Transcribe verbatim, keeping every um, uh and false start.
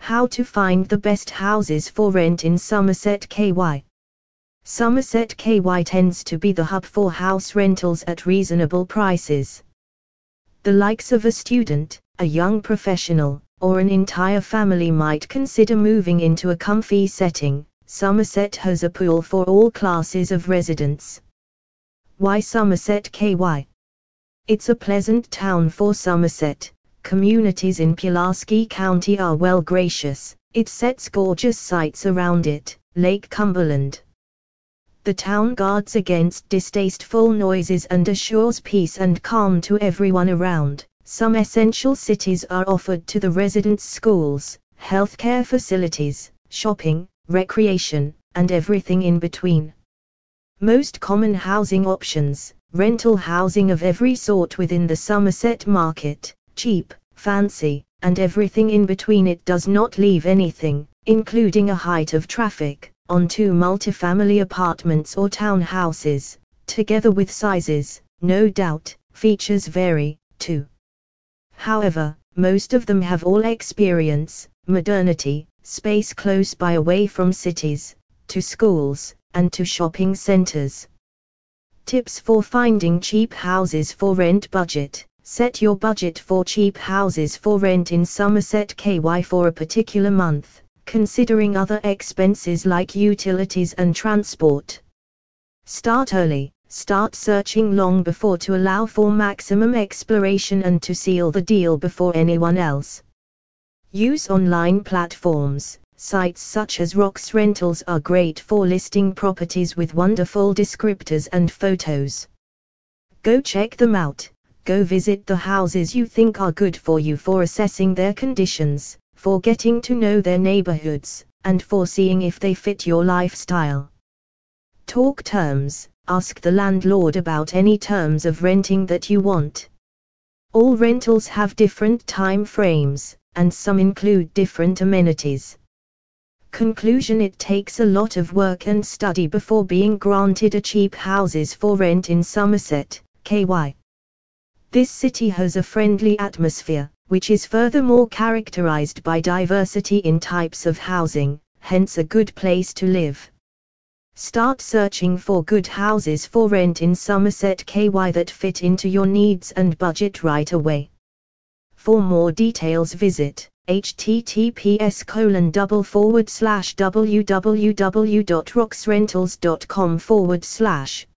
How to find the best houses for rent in Somerset K Y. Somerset K Y tends to be the hub for house rentals at reasonable prices. The likes of a student, a young professional, or an entire family might consider moving into a comfy setting. Somerset has a pool for all classes of residents. Why Somerset K Y? It's a pleasant town for Somerset. Communities in Pulaski County are well gracious. It sets gorgeous sights around it, Lake Cumberland. The town guards against distasteful noises and assures peace and calm to everyone around. Some essential cities are offered to the residents: schools, healthcare facilities, shopping, recreation, and everything in between. Most common housing options: rental housing of every sort within the Somerset market, cheap, fancy, and everything in between. It does not leave anything, including a height of traffic, onto multifamily apartments or townhouses. Together with sizes, no doubt, features vary, too. However, most of them have all experience, modernity, space close by away from cities, to schools, and to shopping centers. Tips for finding cheap houses for rent: budget. Set your budget for cheap houses for rent in Somerset K Y for a particular month, considering other expenses like utilities and transport. Start early. Start searching long before to allow for maximum exploration and to seal the deal before anyone else. Use online platforms. Sites such as Rox Rentals are great for listing properties with wonderful descriptors and photos. Go check them out. Go visit the houses you think are good for you, for assessing their conditions, for getting to know their neighborhoods, and for seeing if they fit your lifestyle. Talk terms. Ask the landlord about any terms of renting that you want. All rentals have different time frames, and some include different amenities. Conclusion: it takes a lot of work and study before being granted a cheap houses for rent in Somerset, K Y. This city has a friendly atmosphere, which is furthermore characterized by diversity in types of housing, hence a good place to live. Start searching for good houses for rent in Somerset K Y that fit into your needs and budget right away. For more details visit https colon double forward slash www.roxrentals.com forward slash